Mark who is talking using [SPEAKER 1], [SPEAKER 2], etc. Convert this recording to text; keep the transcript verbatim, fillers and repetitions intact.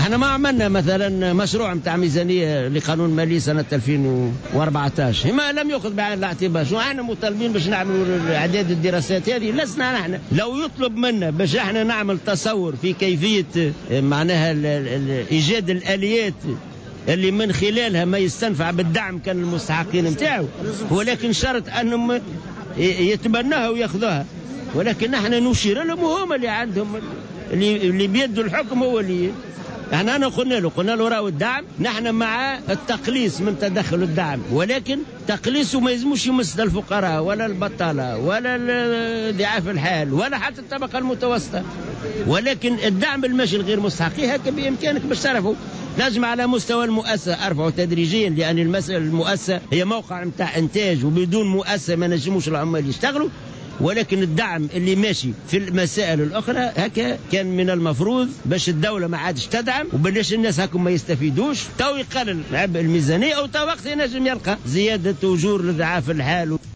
[SPEAKER 1] احنا ما عملنا مثلا مشروع متاع ميزانية لقانون مالي سنة ألفين وأربعة عشر، ما لم يأخذ بعين الاعتبار. شو احنا مطالبين باش نعملوا اعداد الدراسات هذه؟ لسنا نحن. لو يطلب منا باش احنا نعمل تصور في كيفية معناها ايجاد الآليات اللي من خلالها ما يستنفع بالدعم كان المستحقين متاعه، ولكن شرط انهم يتبنوها وياخذوها. ولكن نحن نشير لهم وهم اللي عندهم اللي, اللي بيدوا الحكم هو اللي يعني. أنا قلنا له قلنا له راهو الدعم نحن مع التقليص من تدخل الدعم، ولكن تقليصه ما يلزموش يمس الفقراء ولا البطالة ولا ضعاف الحال ولا حتى الطبقة المتوسطة. ولكن الدعم الماشي الغير مستحقي هكا بإمكانك باش تعرفوا. لازم على مستوى المؤسسة أرفعه تدريجيا، لأن المسألة المؤسسة هي موقع متاع إنتاج، وبدون مؤسسة ما نجموش العمال يشتغلوا. ولكن الدعم اللي ماشي في المسائل الأخرى هكا كان من المفروض باش الدولة ما عادش تدعم وبلاش الناس هكم ما يستفيدوش، تو يقلل عبء الميزانية أو تو وقت ينجم يلقى زيادة أجور لضعاف الحال.